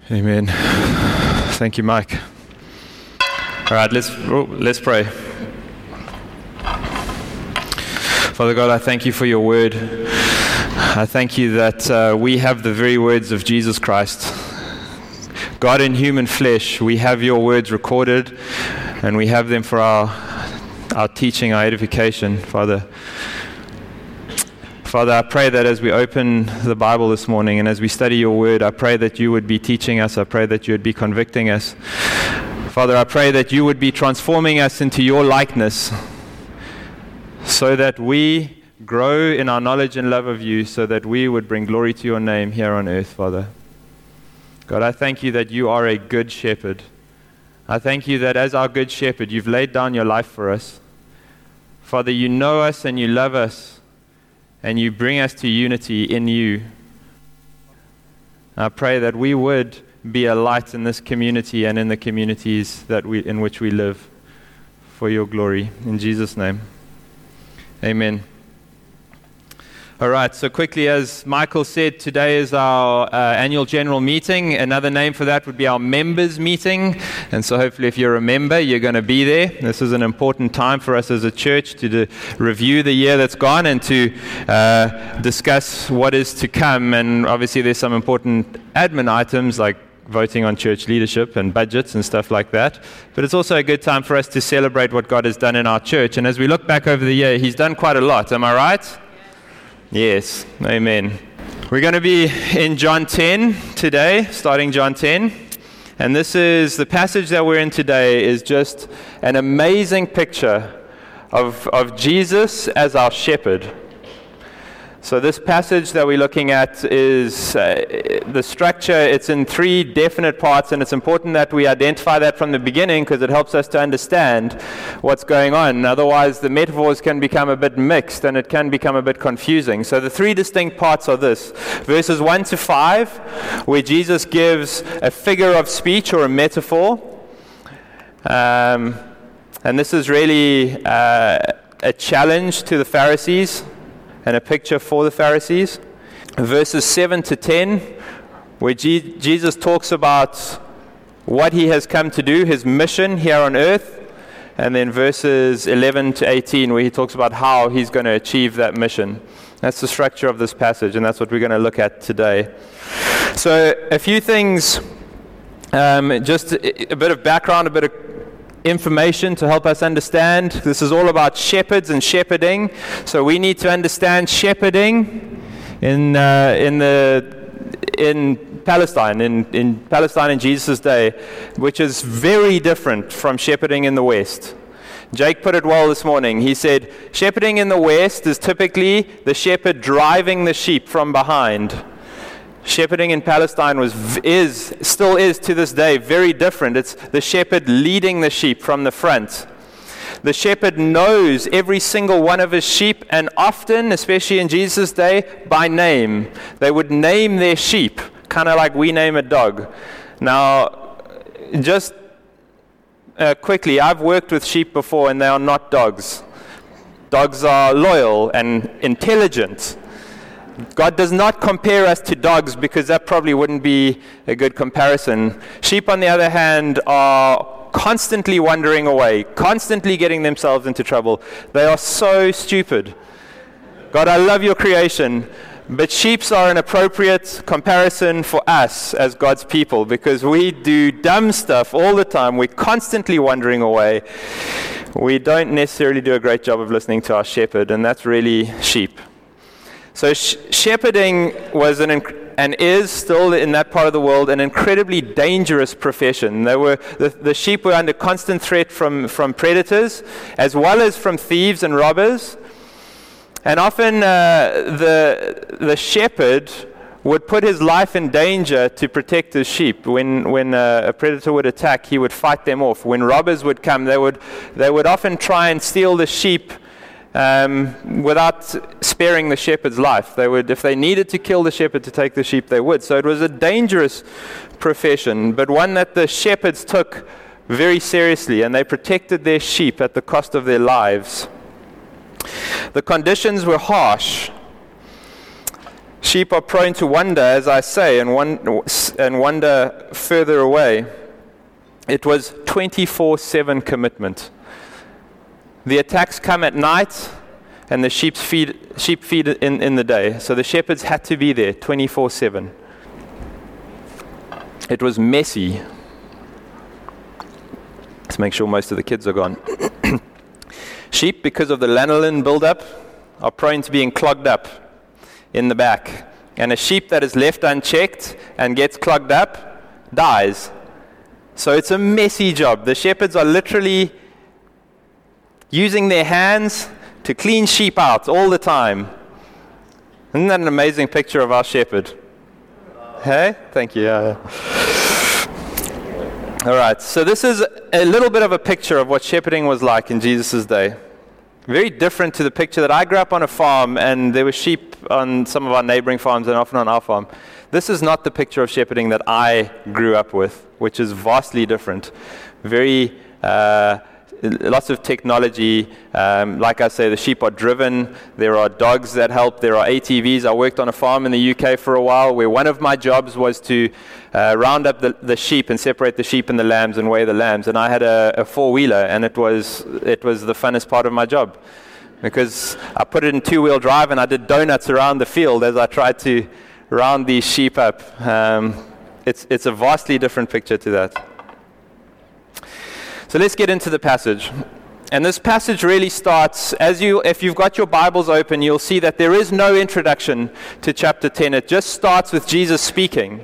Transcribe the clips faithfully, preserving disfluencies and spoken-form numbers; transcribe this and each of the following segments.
Amen. Thank you, Mike. All right, let's oh, let's pray. Father God, I thank you for your word. I thank you that uh, we have the very words of Jesus Christ. God in human flesh, we have your words recorded, and we have them for our our teaching, our edification, Father. Father, I pray that as we open the Bible this morning and as we study your word, I pray that you would be teaching us. I pray that you would be convicting us. Father, I pray that you would be transforming us into your likeness so that we grow in our knowledge and love of you, so that we would bring glory to your name here on earth, Father. God, I thank you that you are a good shepherd. I thank you that as our good shepherd, you've laid down your life for us. Father, you know us and you love us, and you bring us to unity in you. I pray that we would be a light in this community and in the communities that we in which we live for your glory. In Jesus' name, amen. All right, so quickly, as Michael said, today is our uh, annual general meeting. Another name for that would be our members meeting. And so hopefully if you're a member, you're going to be there. This is an important time for us as a church to do, review the year that's gone and to uh, discuss what is to come. And obviously there's some important admin items like voting on church leadership and budgets and stuff like that. But it's also a good time for us to celebrate what God has done in our church. And as we look back over the year, he's done quite a lot. Am I right? Yes, amen. We're going to be in John ten today, starting John ten. And this is, the passage that we're in today is just an amazing picture of, of Jesus as our shepherd. So this passage that we're looking at is uh, the structure. It's in three definite parts, and it's important that we identify that from the beginning because it helps us to understand what's going on. Otherwise, the metaphors can become a bit mixed and it can become a bit confusing. So the three distinct parts are this. Verses one to five, where Jesus gives a figure of speech or a metaphor. Um, and this is really uh, a challenge to the Pharisees and a picture for the Pharisees. Verses seven to ten, where G- Jesus talks about what he has come to do, his mission here on earth. And then verses eleven to eighteen, where he talks about how he's going to achieve that mission. That's the structure of this passage, and that's what we're going to look at today. So a few things, um, just a, a bit of background, a bit of information to help us understand. This is all about shepherds and shepherding. So we need to understand shepherding in uh, in the in Palestine, in, in Palestine in Jesus' day, which is very different from shepherding in the West. Jake put it well this morning. He said, shepherding in the West is typically the shepherd driving the sheep from behind. Shepherding in Palestine was, is, still is to this day, very different. It's the shepherd leading the sheep from the front. The shepherd knows every single one of his sheep, and often, especially in Jesus' day, by name. They would name their sheep, kind of like we name a dog. Now, just uh, quickly, I've worked with sheep before, and they are not dogs. Dogs are loyal and intelligent. God does not compare us to dogs because that probably wouldn't be a good comparison. Sheep, on the other hand, are constantly wandering away, constantly getting themselves into trouble. They are so stupid. God, I love your creation, but sheep are an appropriate comparison for us as God's people because we do dumb stuff all the time. We're constantly wandering away. We don't necessarily do a great job of listening to our shepherd, and that's really sheep. So sh- shepherding was an inc- and is still in that part of the world an incredibly dangerous profession. They were the, the sheep were under constant threat from, from predators as well as from thieves and robbers. And often uh, the the shepherd would put his life in danger to protect his sheep. When when uh, a predator would attack, he would fight them off. When robbers would come, they would they would often try and steal the sheep Um, without sparing the shepherd's life. They would, if they needed to kill the shepherd to take the sheep, they would. So it was a dangerous profession, but one that the shepherds took very seriously, and they protected their sheep at the cost of their lives. The conditions were harsh. Sheep are prone to wander, as I say, and, one, and wander further away. It was twenty-four seven commitment. The attacks come at night, and the sheep feed, sheep feed in, in the day. So the shepherds had to be there twenty-four seven. It was messy. Let's make sure most of the kids are gone. Sheep, because of the lanolin buildup, are prone to being clogged up in the back. And a sheep that is left unchecked and gets clogged up dies. So it's a messy job. The shepherds are literally using their hands to clean sheep out all the time. Isn't that an amazing picture of our shepherd? Hey? Thank you. Yeah, yeah. All right. So this is a little bit of a picture of what shepherding was like in Jesus' day. Very different to the picture that I grew up on a farm, and there were sheep on some of our neighboring farms and often on our farm. This is not the picture of shepherding that I grew up with, which is vastly different. Very, uh, lots of technology. Um, like I say, the sheep are driven. There are dogs that help. There are A T Vs. I worked on a farm in the U K for a while where one of my jobs was to uh, round up the, the sheep and separate the sheep and the lambs and weigh the lambs. And I had a, a four-wheeler, and it was it was the funnest part of my job because I put it in two-wheel drive and I did donuts around the field as I tried to round these sheep up. Um, it's it's a vastly different picture to that. So let's get into the passage. And this passage really starts, as you, if you've got your Bibles open, you'll see that there is no introduction to chapter ten. It just starts with Jesus speaking.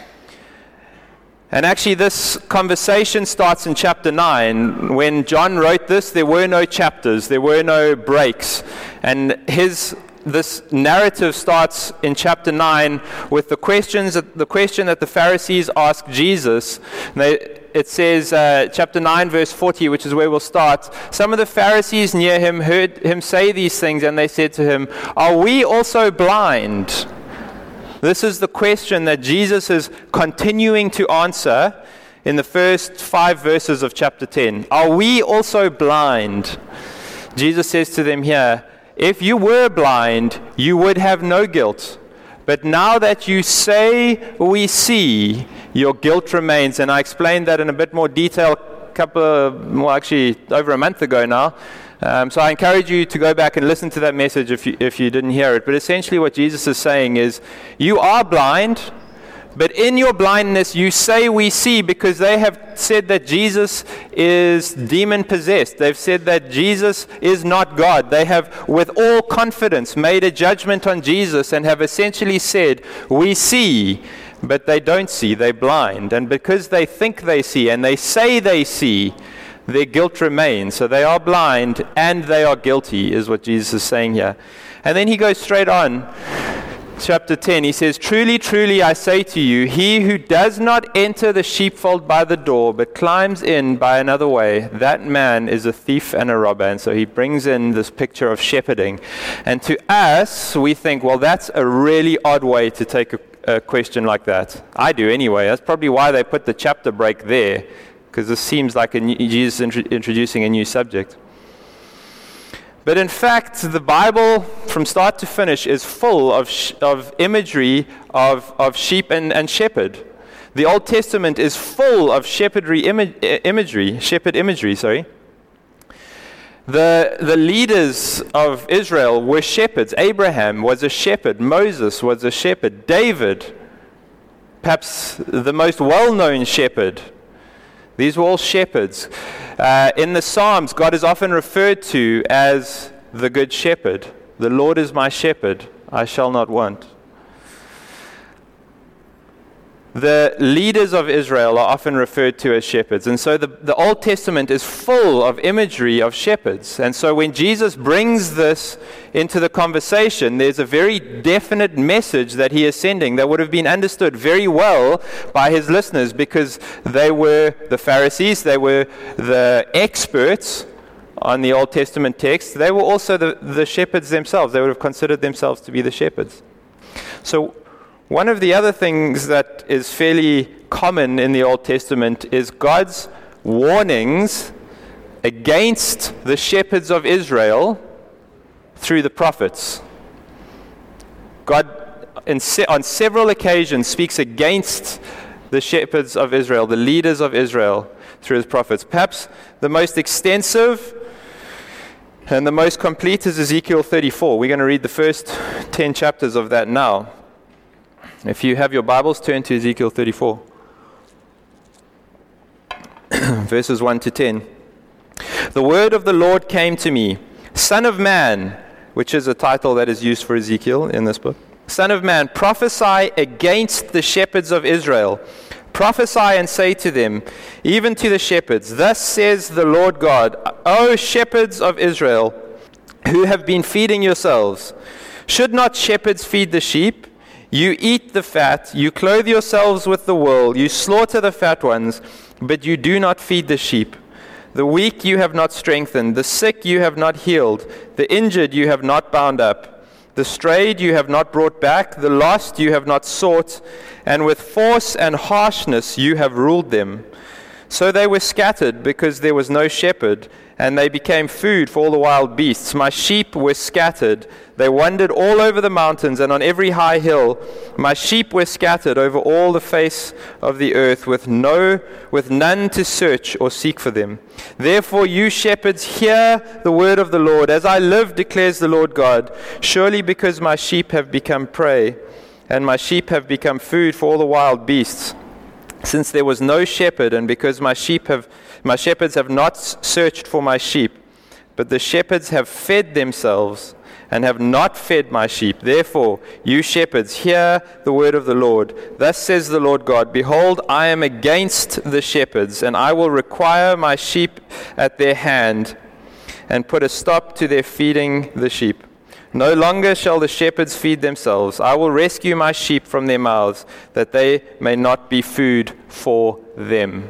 And actually this conversation starts in chapter nine. When John wrote this, there were no chapters, there were no breaks. And his this narrative starts in chapter nine with the questions, the question that the Pharisees asked Jesus. They, it says, uh, chapter nine, verse forty, which is where we'll start. Some of the Pharisees near him heard him say these things, and they said to him, "Are we also blind?" This is the question that Jesus is continuing to answer in the first five verses of chapter ten. Are we also blind? Jesus says to them here, if you were blind, you would have no guilt. But now that you say we see, your guilt remains. And I explained that in a bit more detail a couple of, well, actually over a month ago now. Um, so I encourage you to go back and listen to that message if you, if you didn't hear it. But essentially what Jesus is saying is, you are blind, but in your blindness you say we see, because they have said that Jesus is demon-possessed. They've said that Jesus is not God. They have, with all confidence, made a judgment on Jesus and have essentially said, we see, but they don't see. They're blind. And because they think they see and they say they see, their guilt remains. So they are blind and they are guilty, is what Jesus is saying here. And then he goes straight on. Chapter ten, he says, truly, truly, I say to you, he who does not enter the sheepfold by the door, but climbs in by another way, that man is a thief and a robber. And so he brings in this picture of shepherding. And to us, we think, well, that's a really odd way to take a, a question like that. I do anyway. That's probably why they put the chapter break there, because this seems like a new, Jesus intro, introducing a new subject. But in fact, the Bible, from start to finish, is full of sh- of imagery of, of sheep and, and shepherd. The Old Testament is full of shepherdry ima- imagery, shepherd imagery, sorry. The, the leaders of Israel were shepherds. Abraham was a shepherd. Moses was a shepherd. David, perhaps the most well-known shepherd. These were all shepherds. Uh, in the Psalms, God is often referred to as the Good Shepherd. The Lord is my shepherd, I shall not want. The leaders of Israel are often referred to as shepherds. And so the, the Old Testament is full of imagery of shepherds. And so when Jesus brings this into the conversation, there's a very definite message that he is sending that would have been understood very well by his listeners, because they were the Pharisees, they were the experts on the Old Testament text. They were also the, the shepherds themselves. They would have considered themselves to be the shepherds. So one of the other things that is fairly common in the Old Testament is God's warnings against the shepherds of Israel through the prophets. God in se- on several occasions speaks against the shepherds of Israel, the leaders of Israel, through his prophets. Perhaps the most extensive and the most complete is Ezekiel thirty-four. We're going to read the first ten chapters of that now. If you have your Bibles, turn to Ezekiel thirty-four. Verses one to ten. The word of the Lord came to me, Son of man, which is a title that is used for Ezekiel in this book. Son of man, prophesy against the shepherds of Israel. Prophesy and say to them, even to the shepherds, thus says the Lord God, O shepherds of Israel, who have been feeding yourselves, should not shepherds feed the sheep? You eat the fat, you clothe yourselves with the wool, you slaughter the fat ones, but you do not feed the sheep. The weak you have not strengthened, the sick you have not healed, the injured you have not bound up. The strayed you have not brought back, the lost you have not sought, and with force and harshness you have ruled them. So they were scattered because there was no shepherd, and they became food for all the wild beasts. My sheep were scattered. They wandered all over the mountains and on every high hill. My sheep were scattered over all the face of the earth, with no, with none to search or seek for them. Therefore, you shepherds, hear the word of the Lord. As I live, declares the Lord God, surely because my sheep have become prey, and my sheep have become food for all the wild beasts, since there was no shepherd, and because my sheep have, my shepherds have not searched for my sheep, but the shepherds have fed themselves and have not fed my sheep. Therefore, you shepherds, hear the word of the Lord. Thus says the Lord God, behold, I am against the shepherds, and I will require my sheep at their hand, and put a stop to their feeding the sheep. No longer shall the shepherds feed themselves. I will rescue my sheep from their mouths, that they may not be food for them.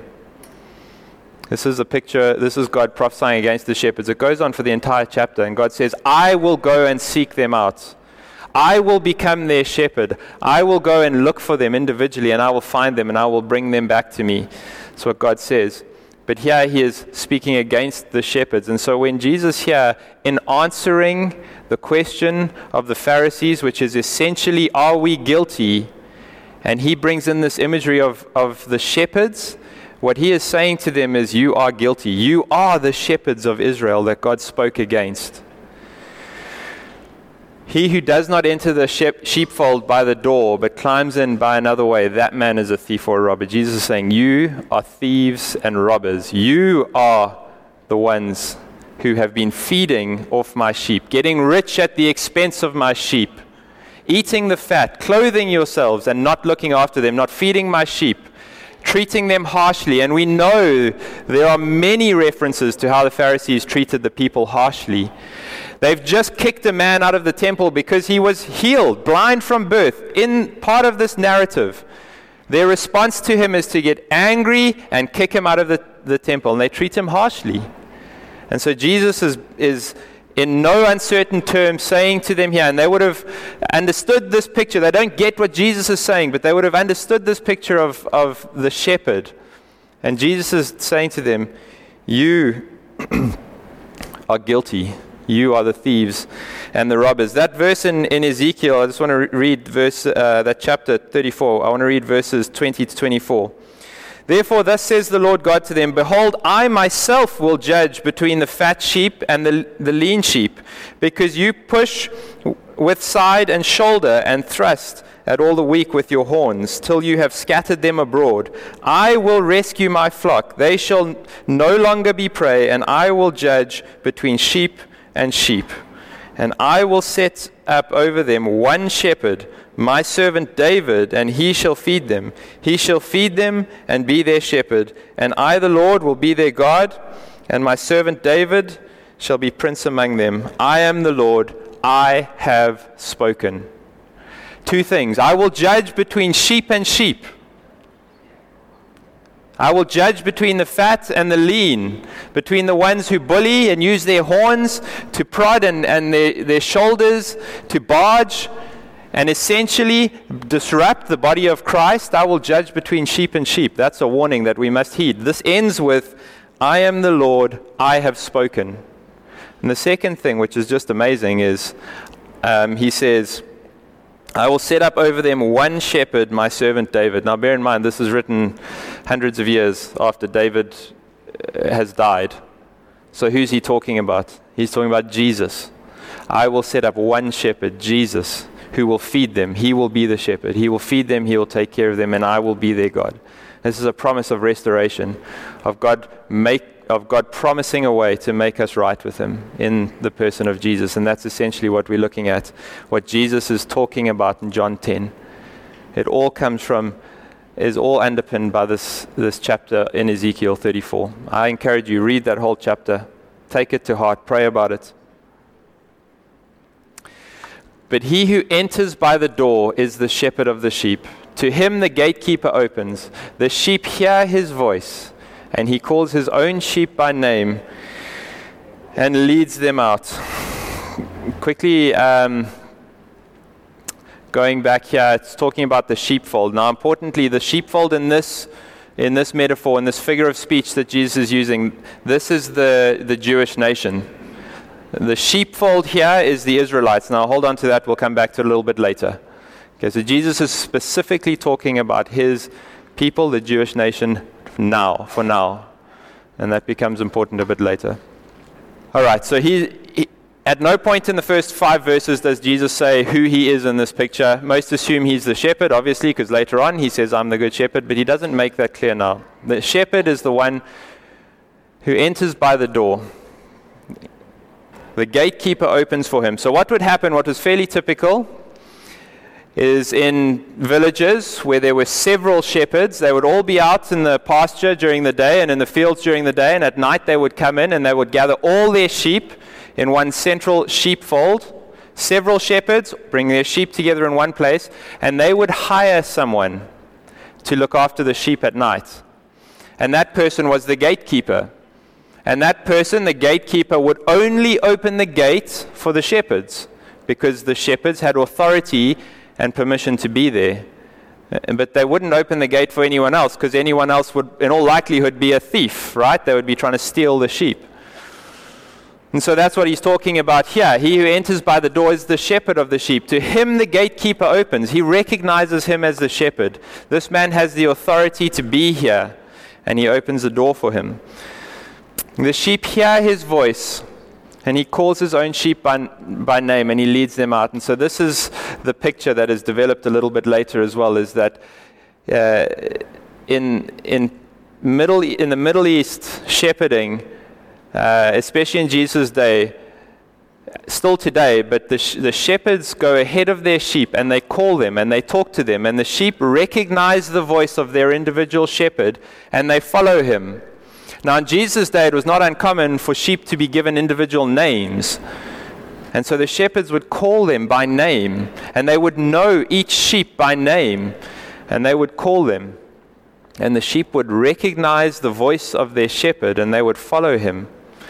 This is a picture, this is God prophesying against the shepherds. It goes on for the entire chapter, and God says, I will go and seek them out. I will become their shepherd. I will go and look for them individually, and I will find them, and I will bring them back to me. That's what God says. But here he is speaking against the shepherds. And so when Jesus here, in answering the question of the Pharisees, which is essentially, are we guilty? And he brings in this imagery of, of the shepherds. What he is saying to them is, you are guilty. You are the shepherds of Israel that God spoke against. He who does not enter the sheepfold by the door, but climbs in by another way, that man is a thief or a robber. Jesus is saying, you are thieves and robbers. You are the ones who have been feeding off my sheep, getting rich at the expense of my sheep, eating the fat, clothing yourselves and not looking after them, not feeding my sheep, treating them harshly. And we know there are many references to how the Pharisees treated the people harshly. They've just kicked a man out of the temple because he was healed, blind from birth. In part of this narrative, their response to him is to get angry and kick him out of the, the temple, and they treat him harshly. And so Jesus is, is in no uncertain terms saying to them here, and they would have understood this picture. They don't get what Jesus is saying, but they would have understood this picture of, of the shepherd. And Jesus is saying to them, you are guilty. You are the thieves and the robbers. That verse in, in Ezekiel, I just want to re- read verse uh, that chapter thirty-four. I want to read verses twenty to twenty-four. Therefore, thus says the Lord God to them, behold, I myself will judge between the fat sheep and the, the lean sheep, because you push with side and shoulder and thrust at all the weak with your horns, till you have scattered them abroad. I will rescue my flock. They shall no longer be prey, and I will judge between sheep and sheep. And I will set up over them one shepherd, my servant David, and he shall feed them. He shall feed them and be their shepherd. And I, the Lord, will be their God, and my servant David shall be prince among them. I am the Lord, I have spoken. Two things. I will judge between sheep and sheep. I will judge between the fat and the lean, between the ones who bully and use their horns to prod and, and their, their shoulders to barge and essentially disrupt the body of Christ. I will judge between sheep and sheep. That's a warning that we must heed. This ends with, I am the Lord, I have spoken. And the second thing, which is just amazing, is um, he says, I will set up over them one shepherd, my servant David. Now bear in mind, this is written hundreds of years after David has died. So who's he talking about? He's talking about Jesus. I will set up one shepherd, Jesus, who will feed them. He will be the shepherd. He will feed them, he will take care of them, and I will be their God. This is a promise of restoration, of God make of God promising a way to make us right with him in the person of Jesus. And that's essentially what we're looking at, what Jesus is talking about in John ten. It all comes from, is all underpinned by this, this chapter in Ezekiel thirty-four. I encourage you, read that whole chapter, take it to heart, pray about it. But he who enters by the door is the shepherd of the sheep. To him the gatekeeper opens. The sheep hear his voice, and he calls his own sheep by name and leads them out. Quickly, um, going back here, it's talking about the sheepfold. Now, importantly, the sheepfold in this in this metaphor, in this figure of speech that Jesus is using, this is the, the Jewish nation. The sheepfold here is the Israelites. Now, hold on to that. We'll come back to it a little bit later. Okay, so Jesus is specifically talking about his people, the Jewish nation, now, for now. And that becomes important a bit later. All right, so he, he at no point in the first five verses does Jesus say who he is in this picture. Most assume he's the shepherd, obviously, because later on he says, I'm the good shepherd, but he doesn't make that clear now. The shepherd is the one who enters by the door. The gatekeeper opens for him. So what would happen, what was fairly typical, is in villages where there were several shepherds. They would all be out in the pasture during the day and in the fields during the day, and at night they would come in and they would gather all their sheep in one central sheepfold. Several shepherds bring their sheep together in one place, and they would hire someone to look after the sheep at night. And that person was the gatekeeper. And that person, the gatekeeper, would only open the gate for the shepherds, because the shepherds had authority and permission to be there. But they wouldn't open the gate for anyone else, because anyone else would, in all likelihood, be a thief, right? They would be trying to steal the sheep. And so that's what he's talking about here. He who enters by the door is the shepherd of the sheep. To him the gatekeeper opens. He recognizes him as the shepherd. This man has the authority to be here, and he opens the door for him. The sheep hear his voice, and he calls his own sheep by, by name, and he leads them out. And so this is the picture that is developed a little bit later as well, is that uh, in in middle in the Middle East, shepherding, uh, especially in Jesus' day, still today, but the, sh- the shepherds go ahead of their sheep, and they call them, and they talk to them, and the sheep recognize the voice of their individual shepherd, and they follow him. Now, in Jesus' day, it was not uncommon for sheep to be given individual names. And so the shepherds would call them by name, and they would know each sheep by name, and they would call them. And the sheep would recognize the voice of their shepherd, and they would follow him.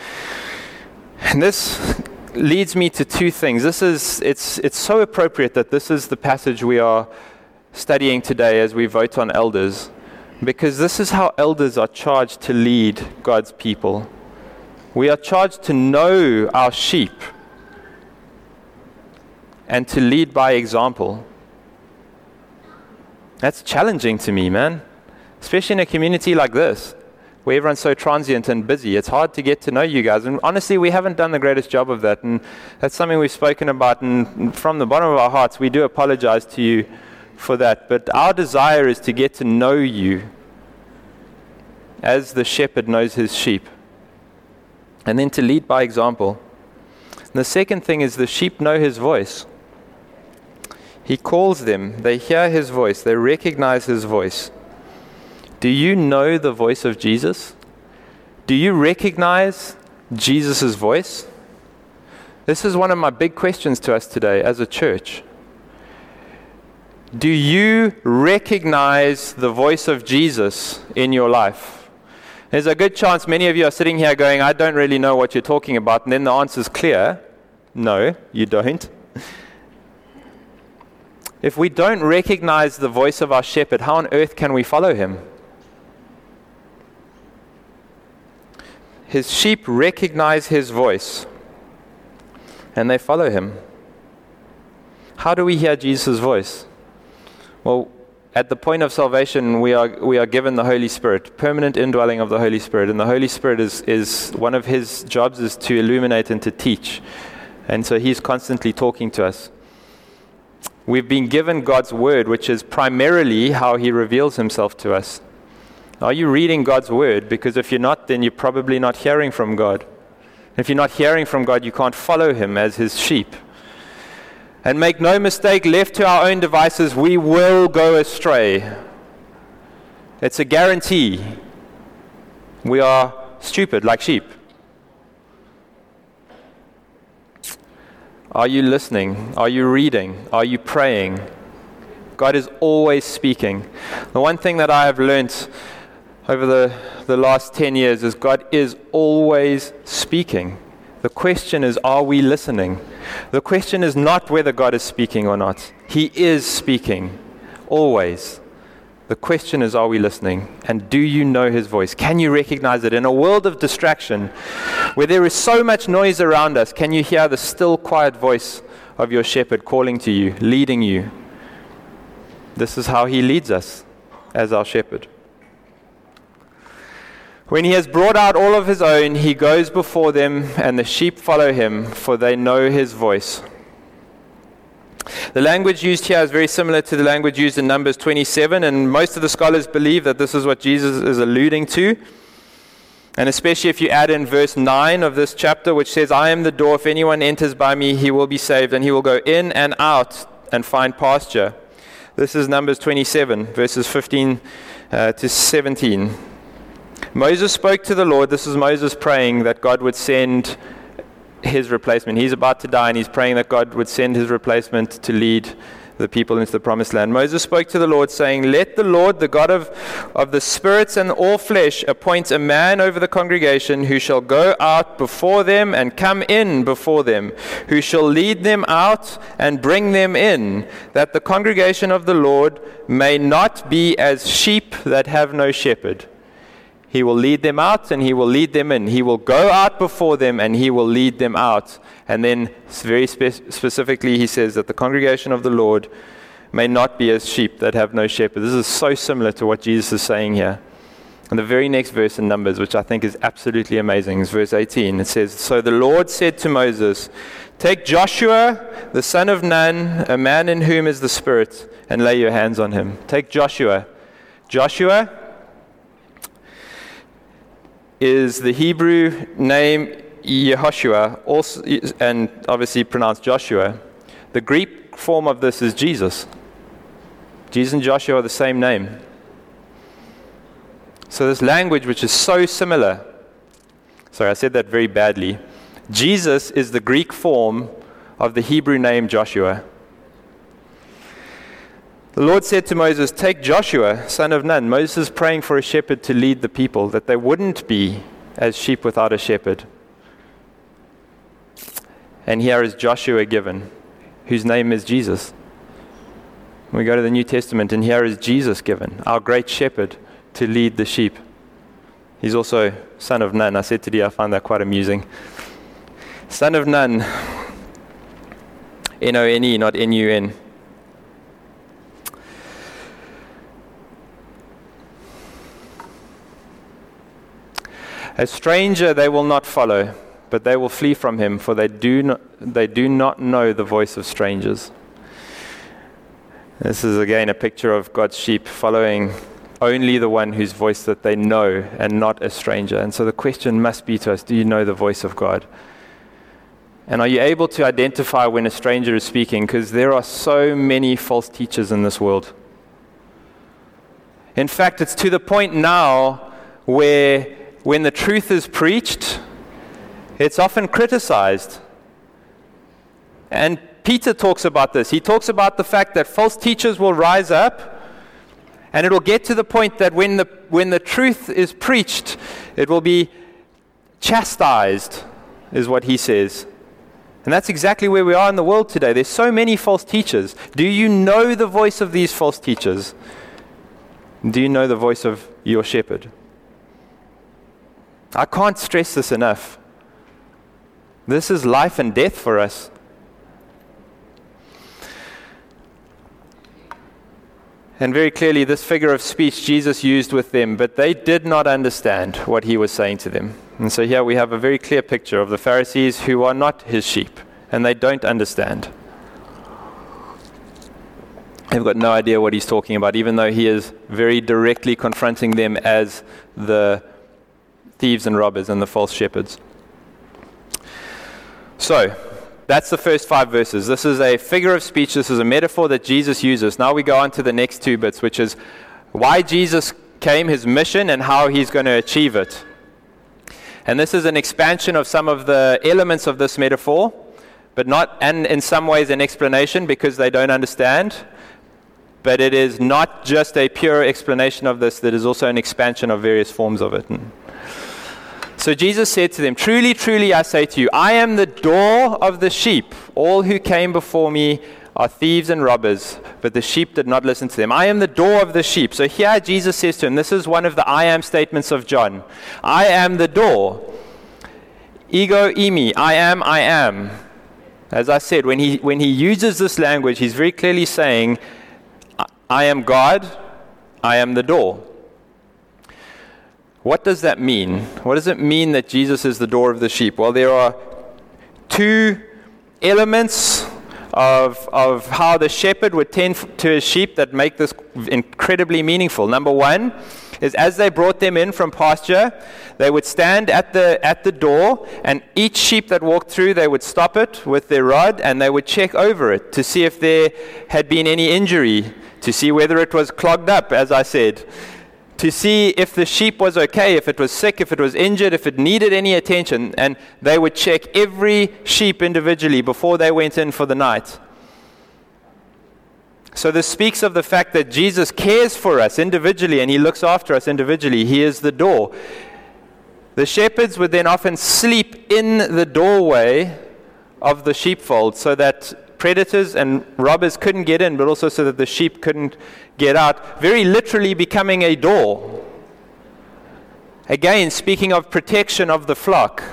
And this leads me to two things. This is, it's, it's so appropriate that this is the passage we are studying today as we vote on elders. Because this is how elders are charged to lead God's people. We are charged to know our sheep and to lead by example. That's challenging to me, man. Especially in a community like this, where everyone's so transient and busy. It's hard to get to know you guys. And honestly, we haven't done the greatest job of that. And that's something we've spoken about. And from the bottom of our hearts, we do apologize to you for that. But our desire is to get to know you as the shepherd knows his sheep, and then to lead by example. And the second thing is the sheep know his voice. He calls them, they hear his voice, they recognize his voice. Do you know the voice of Jesus? Do you recognize Jesus' voice? This is one of my big questions to us today as a church. Do you recognize the voice of Jesus in your life? There's a good chance many of you are sitting here going, I don't really know what you're talking about. And then the answer is clear. No, you don't. If we don't recognize the voice of our shepherd, how on earth can we follow him? His sheep recognize his voice, and they follow him. How do we hear Jesus' voice? Well, at the point of salvation, we are we are given the Holy Spirit, permanent indwelling of the Holy Spirit. And the Holy Spirit is, is one of his jobs is to illuminate and to teach. And so he's constantly talking to us. We've been given God's word, which is primarily how he reveals himself to us. Are you reading God's word? Because if you're not, then you're probably not hearing from God. If you're not hearing from God, you can't follow him as his sheep. And make no mistake, left to our own devices, we will go astray. It's a guarantee. We are stupid like sheep. Are you listening? Are you reading? Are you praying? God is always speaking. The one thing that I have learnt over the, the last ten years is God is always speaking. The question is, are we listening? The question is not whether God is speaking or not. He is speaking, always. The question is, are we listening? And do you know his voice? Can you recognize it? In a world of distraction, where there is so much noise around us, can you hear the still, quiet voice of your shepherd calling to you, leading you? This is how he leads us as our shepherd. When he has brought out all of his own, he goes before them, and the sheep follow him, for they know his voice. The language used here is very similar to the language used in Numbers twenty-seven, and most of the scholars believe that this is what Jesus is alluding to. And especially if you add in verse nine of this chapter, which says, I am the door. If anyone enters by me, he will be saved, and he will go in and out and find pasture. This is Numbers twenty-seven, verses fifteen uh, to seventeen. Moses spoke to the Lord. This is Moses praying that God would send his replacement. He's about to die, and he's praying that God would send his replacement to lead the people into the promised land. Moses spoke to the Lord, saying, Let the Lord, the God of, of the spirits and all flesh, appoint a man over the congregation who shall go out before them and come in before them, who shall lead them out and bring them in, that the congregation of the Lord may not be as sheep that have no shepherd. He will lead them out and he will lead them in. He will go out before them and he will lead them out. And then very spe- specifically he says that the congregation of the Lord may not be as sheep that have no shepherd. This is so similar to what Jesus is saying here. And the very next verse in Numbers, which I think is absolutely amazing, is verse eighteen. It says, So the Lord said to Moses, Take Joshua, the son of Nun, a man in whom is the Spirit, and lay your hands on him. Take Joshua. Joshua is the Hebrew name Yehoshua, also, and obviously pronounced Joshua. The Greek form of this is Jesus. Jesus and Joshua are the same name. So this language, which is so similar, sorry, I said that very badly. Jesus is the Greek form of the Hebrew name Joshua. The Lord said to Moses, Take Joshua, son of Nun. Moses is praying for a shepherd to lead the people, that they wouldn't be as sheep without a shepherd. And here is Joshua given, whose name is Jesus. We go to the New Testament, and here is Jesus given, our great shepherd, to lead the sheep. He's also son of Nun. I said today I found that quite amusing. Son of Nun. N O N E, not N U N. A stranger they will not follow, but they will flee from him, for they do not, they do not know the voice of strangers. This is again a picture of God's sheep following only the one whose voice that they know and not a stranger. And so the question must be to us, do you know the voice of God? And are you able to identify when a stranger is speaking? Because there are so many false teachers in this world. In fact, it's to the point now where when the truth is preached, it's often criticized. And Peter talks about this. He talks about the fact that false teachers will rise up, and it will get to the point that when the when the truth is preached, it will be chastised, is what he says. And that's exactly where we are in the world today. There's so many false teachers. Do you know the voice of these false teachers? Do you know the voice of your shepherd? I can't stress this enough. This is life and death for us. And very clearly, this figure of speech Jesus used with them, but they did not understand what he was saying to them. And so here we have a very clear picture of the Pharisees who are not his sheep, and they don't understand. They've got no idea what he's talking about, even though he is very directly confronting them as the thieves and robbers and the false shepherds. So, that's the first five verses. This is a figure of speech. This is a metaphor that Jesus uses. Now we go on to the next two bits, which is why Jesus came, his mission, and how he's going to achieve it. And this is an expansion of some of the elements of this metaphor, but not, and in some ways an explanation because they don't understand. But it is not just a pure explanation of this, that is also an expansion of various forms of it. So Jesus said to them, "Truly, truly, I say to you, I am the door of the sheep. All who came before me are thieves and robbers, but the sheep did not listen to them. I am the door of the sheep." So here Jesus says to him, this is one of the I am statements of John. I am the door. Ego eimi, I am, I am. As I said, when he when he uses this language, he's very clearly saying, I am God, I am the door. What does that mean? What does it mean that Jesus is the door of the sheep? Well, there are two elements of, of how the shepherd would tend to his sheep that make this incredibly meaningful. Number one is as they brought them in from pasture, they would stand at the at the door, and each sheep that walked through, they would stop it with their rod, and they would check over it to see if there had been any injury, to see whether it was clogged up, as I said, to see if the sheep was okay, if it was sick, if it was injured, if it needed any attention. And they would check every sheep individually before they went in for the night. So this speaks of the fact that Jesus cares for us individually and he looks after us individually. He is the door. The shepherds would then often sleep in the doorway of the sheepfold so that predators and robbers couldn't get in, but also so that the sheep couldn't get out, very literally becoming a door. Again, speaking of protection of the flock.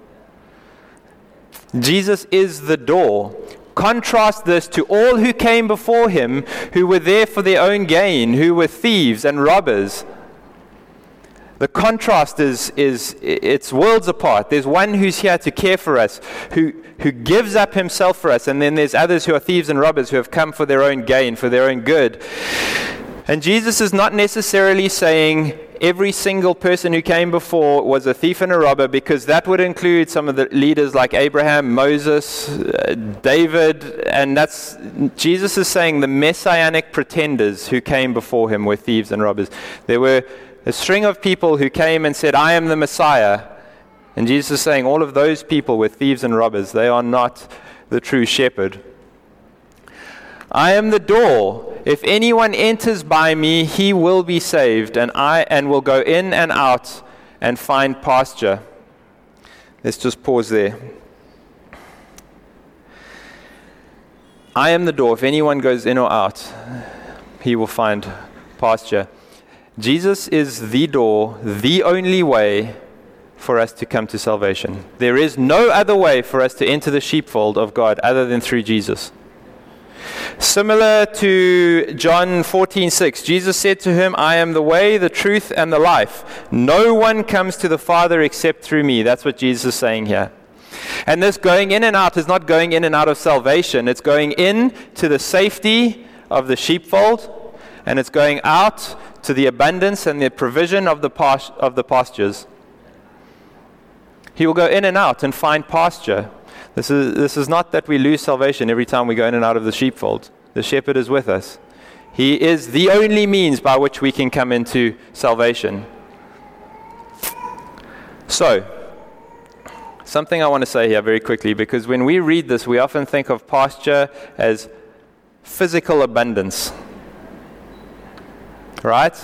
Jesus is the door. Contrast this to all who came before him, who were there for their own gain, who were thieves and robbers. The contrast is, is it's worlds apart. There's one who's here to care for us, who, who gives up himself for us, and then there's others who are thieves and robbers who have come for their own gain, for their own good. And Jesus is not necessarily saying every single person who came before was a thief and a robber, because that would include some of the leaders like Abraham, Moses, uh, David, and that's, Jesus is saying the messianic pretenders who came before him were thieves and robbers. There were a string of people who came and said, I am the Messiah. And Jesus is saying all of those people were thieves and robbers. They are not the true shepherd. I am the door. If anyone enters by me, he will be saved, and I and will go in and out and find pasture. Let's just pause there. I am the door. If anyone goes in or out, he will find pasture. Jesus is the door, the only way for us to come to salvation. There is no other way for us to enter the sheepfold of God other than through Jesus. Similar to John fourteen six, Jesus said to him, I am the way, the truth, and the life. No one comes to the Father except through me. That's what Jesus is saying here. And this going in and out is not going in and out of salvation. It's going in to the safety of the sheepfold, and it's going out to the abundance and the provision of the pas- of the pastures. He will go in and out and find pasture. This is this is not that we lose salvation every time we go in and out of the sheepfold. The shepherd is with us. He is the only means by which we can come into salvation. So, something I want to say here very quickly, because when we read this, we often think of pasture as physical abundance. Right?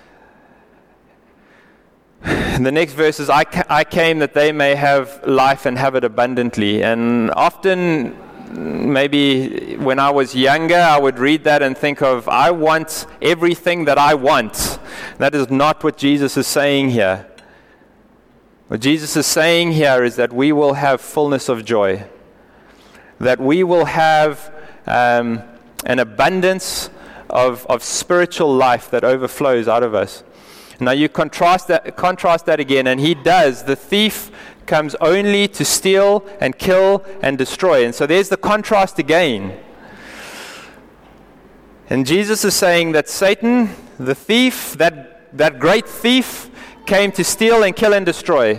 The next verse is, I, ca- I came that they may have life and have it abundantly. And often, maybe when I was younger, I would read that and think of, I want everything that I want. That is not what Jesus is saying here. What Jesus is saying here is that we will have fullness of joy. That we will have um, an abundance of, of spiritual life that overflows out of us. Now you contrast that, contrast that again, and he does. The thief comes only to steal and kill and destroy. And so there's the contrast again. And Jesus is saying that Satan, the thief, that, that great thief, came to steal and kill and destroy.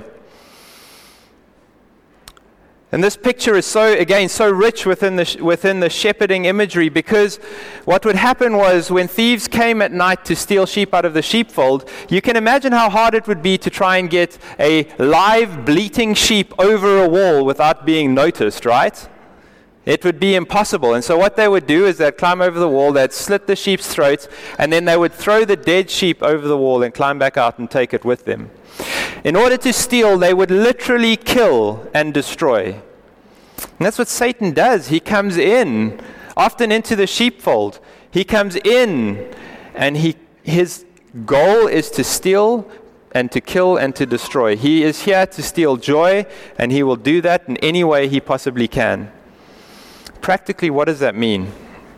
And this picture is so, again, so rich within the within the shepherding imagery, because what would happen was when thieves came at night to steal sheep out of the sheepfold, you can imagine how hard it would be to try and get a live bleating sheep over a wall without being noticed, right? It would be impossible. And so what they would do is they'd climb over the wall, they'd slit the sheep's throats, and then they would throw the dead sheep over the wall and climb back out and take it with them. In order to steal, they would literally kill and destroy. And that's what Satan does. He comes in, often into the sheepfold. He comes in, and he his goal is to steal and to kill and to destroy. He is here to steal joy, and he will do that in any way he possibly can. Practically, what does that mean?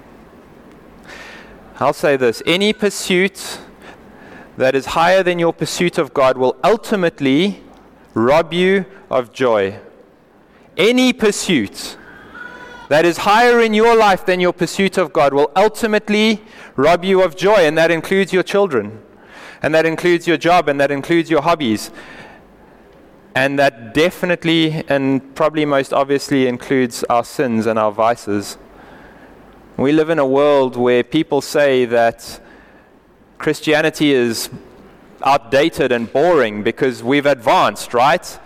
I'll say this. Any pursuit that is higher than your pursuit of God will ultimately rob you of joy. Any pursuit that is higher in your life than your pursuit of God will ultimately rob you of joy, and that includes your children, and that includes your job, and that includes your hobbies, and that definitely and probably most obviously includes our sins and our vices. We live in a world where people say that Christianity is outdated and boring because we've advanced, right?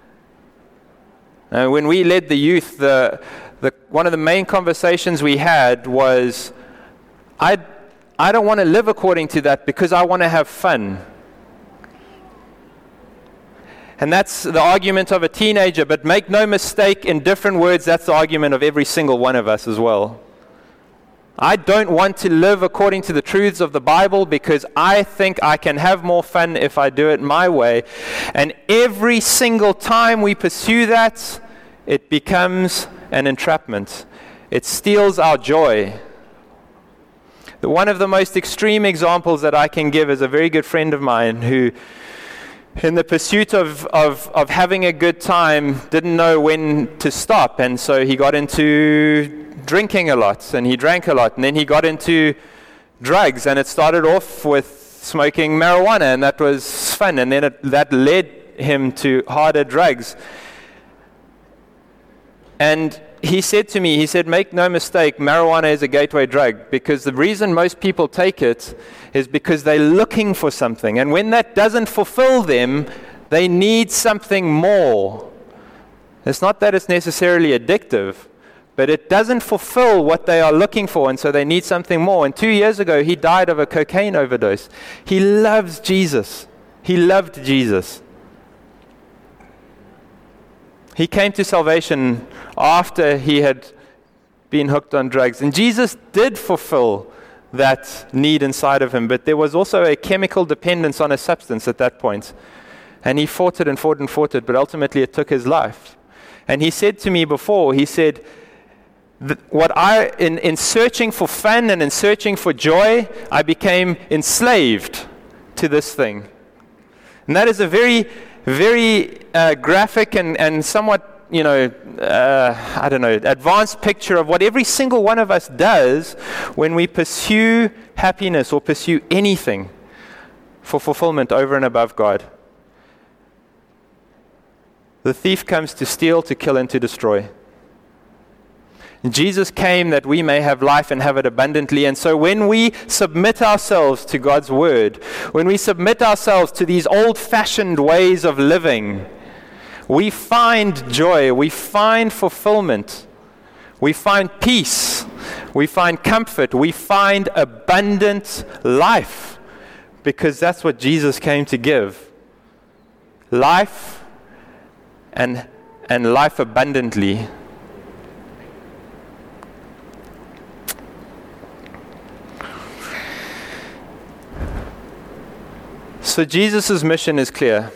Uh, when we led the youth, the, the, one of the main conversations we had was, I, I don't want to live according to that because I want to have fun. And that's the argument of a teenager, but make no mistake, in different words, that's the argument of every single one of us as well. I don't want to live according to the truths of the Bible because I think I can have more fun if I do it my way. And every single time we pursue that, it becomes an entrapment. It steals our joy. The, one of the most extreme examples that I can give is a very good friend of mine who, in the pursuit of, of, of having a good time, didn't know when to stop. And so he got into drinking a lot, and he drank a lot, and then he got into drugs, and it started off with smoking marijuana, and that was fun, and then it, that led him to harder drugs. And he said to me, he said, make no mistake, marijuana is a gateway drug, because the reason most people take it is because they're looking for something, and when that doesn't fulfill them, they need something more. It's not that it's necessarily addictive, but it doesn't fulfill what they are looking for, and so they need something more. And two years ago, he died of a cocaine overdose. He loves Jesus. He loved Jesus. He came to salvation after he had been hooked on drugs. And Jesus did fulfill that need inside of him, but there was also a chemical dependence on a substance at that point. And he fought it and fought and fought it, but ultimately it took his life. And he said to me before, he said, what I, in, in searching for fun and in searching for joy, I became enslaved to this thing. And that is a very, very uh, graphic and, and somewhat, you know, uh, I don't know, advanced picture of what every single one of us does when we pursue happiness or pursue anything for fulfillment over and above God. The thief comes to steal, to kill, and to destroy. Jesus came that we may have life and have it abundantly. And so when we submit ourselves to God's word, when we submit ourselves to these old-fashioned ways of living, we find joy, we find fulfillment, we find peace, we find comfort, we find abundant life, because that's what Jesus came to give. Life and, and life abundantly. So Jesus' mission is clear.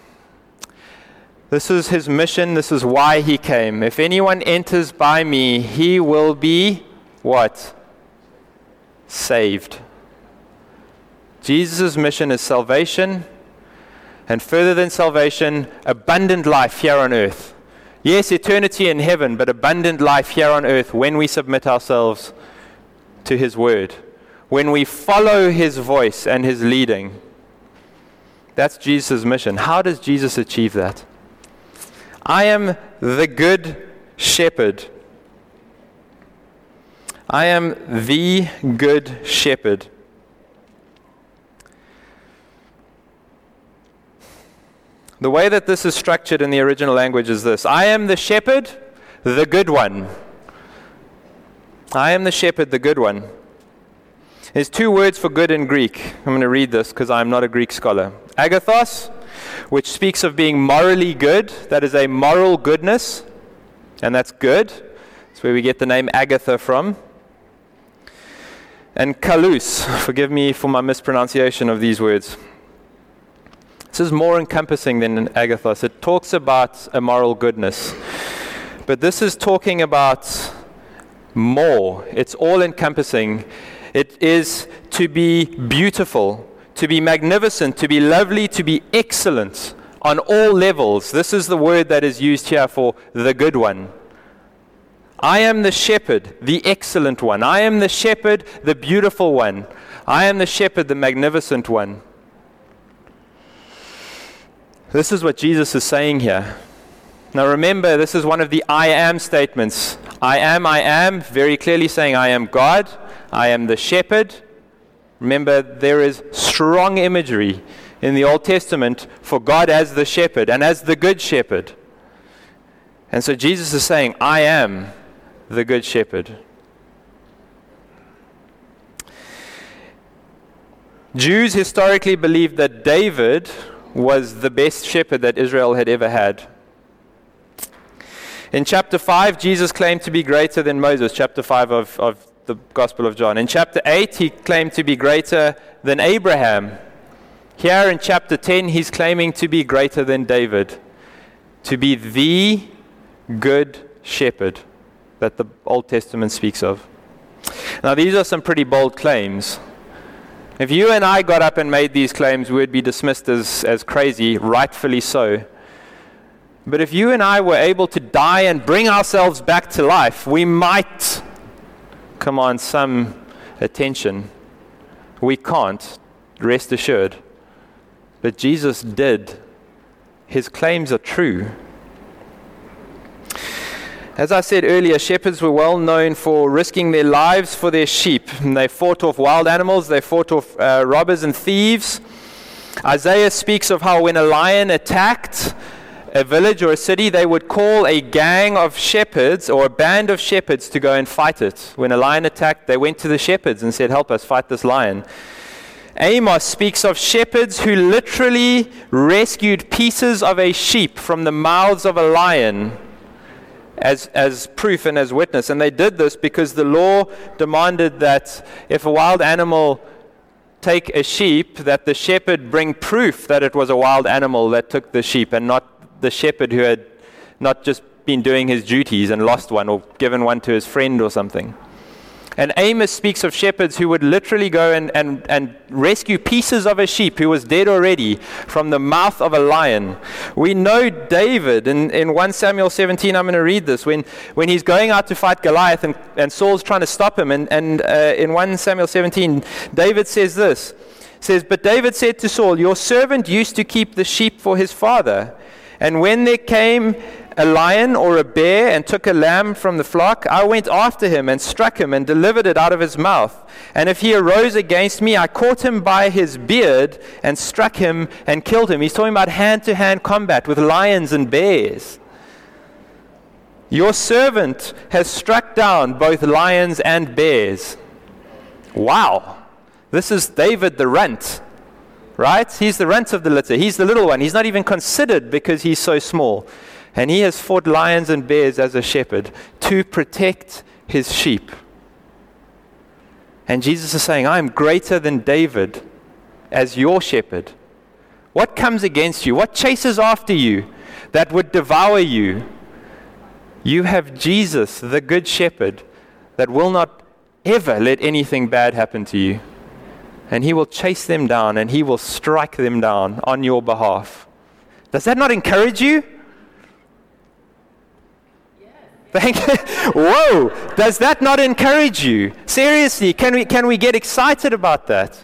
This is his mission. This is why he came. If anyone enters by me, he will be what? saved. Jesus' mission is salvation, and further than salvation, abundant life here on earth. Yes, eternity in heaven, but abundant life here on earth when we submit ourselves to His word, when we follow His voice and His leading. That's Jesus' mission. How does Jesus achieve that? I am the good shepherd. I am the good shepherd. The way that this is structured in the original language is this. I am the shepherd, the good one. I am the shepherd, the good one. There's two words for good in Greek. I'm going to read this because I'm not a Greek scholar. Agathos, which speaks of being morally good. That is a moral goodness, and that's good. That's where we get the name Agatha from. And kalous, forgive me for my mispronunciation of these words. This is more encompassing than agathos. It talks about a moral goodness. But this is talking about more. It's all encompassing. It is to be beautiful, to be magnificent, to be lovely, to be excellent on all levels. This is the word that is used here for the good one. I am the shepherd, the excellent one. I am the shepherd, the beautiful one. I am the shepherd, the magnificent one. This is what Jesus is saying here. Now remember, this is one of the I am statements. I am, I am, very clearly saying I am God. I am the shepherd. Remember, there is strong imagery in the Old Testament for God as the shepherd and as the good shepherd. And so Jesus is saying, I am the good shepherd. Jews historically believed that David was the best shepherd that Israel had ever had. In chapter five, Jesus claimed to be greater than Moses, chapter five of, of the Gospel of John. In chapter eight, he claimed to be greater than Abraham. Here in chapter ten, he's claiming to be greater than David, to be the good shepherd that the Old Testament speaks of. Now, these are some pretty bold claims. If you and I got up and made these claims, we would be dismissed as, as crazy, rightfully so. But if you and I were able to die and bring ourselves back to life, we might come on some attention. We can't, rest assured. But Jesus did. His claims are true. As I said earlier, shepherds were well known for risking their lives for their sheep. And they fought off wild animals, they fought off uh, robbers and thieves. Isaiah speaks of how when a lion attacked a village or a city, they would call a gang of shepherds or a band of shepherds to go and fight it. When a lion attacked, they went to the shepherds and said, help us fight this lion. Amos speaks of shepherds who literally rescued pieces of a sheep from the mouths of a lion as as proof and as witness. And they did this because the law demanded that if a wild animal take a sheep, that the shepherd bring proof that it was a wild animal that took the sheep and not the shepherd who had not just been doing his duties and lost one or given one to his friend or something. And Amos speaks of shepherds who would literally go and, and, and rescue pieces of a sheep who was dead already from the mouth of a lion. We know David, in, in First Samuel seventeen, I'm going to read this, when, when he's going out to fight Goliath and, and Saul's trying to stop him. And, and uh, in First Samuel seventeen, David says this, says, but David said to Saul, your servant used to keep the sheep for his father. And when there came a lion or a bear and took a lamb from the flock, I went after him and struck him and delivered it out of his mouth. And if he arose against me, I caught him by his beard and struck him and killed him. He's talking about hand-to-hand combat with lions and bears. Your servant has struck down both lions and bears. Wow. This is David the runt, right? He's the runt of the litter. He's the little one. He's not even considered because he's so small. And he has fought lions and bears as a shepherd to protect his sheep. And Jesus is saying, I am greater than David as your shepherd. What comes against you? What chases after you that would devour you? You have Jesus, the good shepherd, that will not ever let anything bad happen to you. And he will chase them down and he will strike them down on your behalf. Does that not encourage you? Yes. Thank you. Whoa! Does that not encourage you? Seriously, can we can we get excited about that?